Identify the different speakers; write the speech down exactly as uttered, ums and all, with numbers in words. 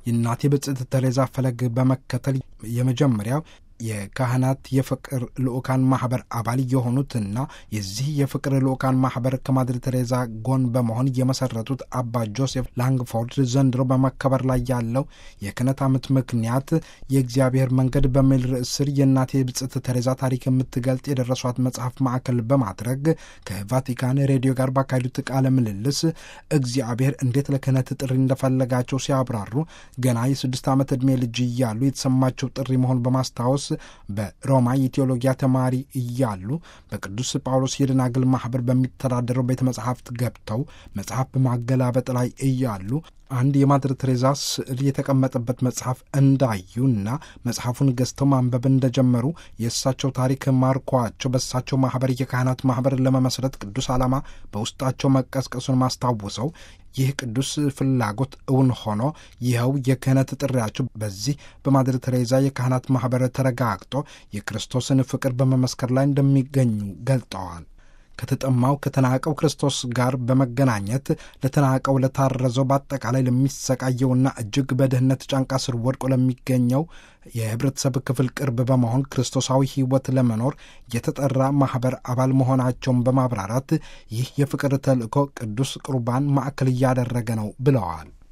Speaker 1: የእናቴ ብጽዕት ተሬዛ ፈለግ በመከተል የመጀመሪያው የካህናት የፍቅር ልኡካን ማህበር አባል የሆኑትና የዚህ የፍቅር ልኡካን ማህበር ከማድር ቴሬዛ ጎን በመሆን የመሰረቱት አባ ጆሴፍ ላንግፎርድ ዘንድሮ በመከበር ላይ ያለው የክህነት ዓመት ምክንያት የእግዚአብሔር መንገድ በሚል ርዕስ ስር የእናቴ ብጽዕት ቴሬዛ ታሪክ የምትገልጥ የደረሷት መጽሐፍ ማዕከል በማድረግ ከቫቲካን ሬዲዮ ጋር ባካሄዱት ቃለ ምልልስ እግዚአብሔር እንዴት ለክህነት ጥሪ እንደፈለጋቸው ሲያብራሩ ገና የስድስት ዓመት ዕድሜ ልጅ እያሉ የተሰማቸው ጥሪ መሆን በማስታወስ በሮማ የቴዎሎጊያ ተማሪ እያሉ በቅዱስ ጳውሎስ የደናግል ማህበር በሚተዳደረው ቤተ መጽሐፍት ገብተው መጽሐፍ በማገላበጥ ላይ እያሉ አንድ የማድር ቴሬዛ ስዕል የተቀመጠበት መጽሐፍ እንዳዩና መጽሐፉን ገዝተው ማንበብ እንደጀመሩ የእሳቸው ታሪክ ማርኳቸው በእሳቸው ማህበር የካህናት ማህበር ለመመስረት ቅዱስ ዓላማ በውስጣቸው መቀስቀሱን ማስታውሰው ይህ ቅዱስ ፍላጎት እውን ሆኖ ይኸው የክህነት ጥሪያቸው በዚህ በማድር ቴሬዛ የካህናት ማህበር ተረጋግጦ የክርስቶስን ፍቅር በመመስከር ላይ እንደሚገኙ ገልጠዋል። ከተጠማው ከተናቀው ክርስቶስ ጋር በመገናኘት ለተናቀው ለታረዘው በአጠቃላይ ለሚሰቃየውና እጅግ በድህነት ጫንቃ ስር ወድቆ ለሚገኘው የህብረተሰብ ክፍል ቅርብ በመሆን ክርስቶሳዊ ሕይወት ለመኖር የተጠራ ማህበር አባል መሆናቸውን በማብራራት ይህ የፍቅር ተልእኮ ቅዱስ ቁርባን ማዕከል እያደረገ ነው ብለዋል።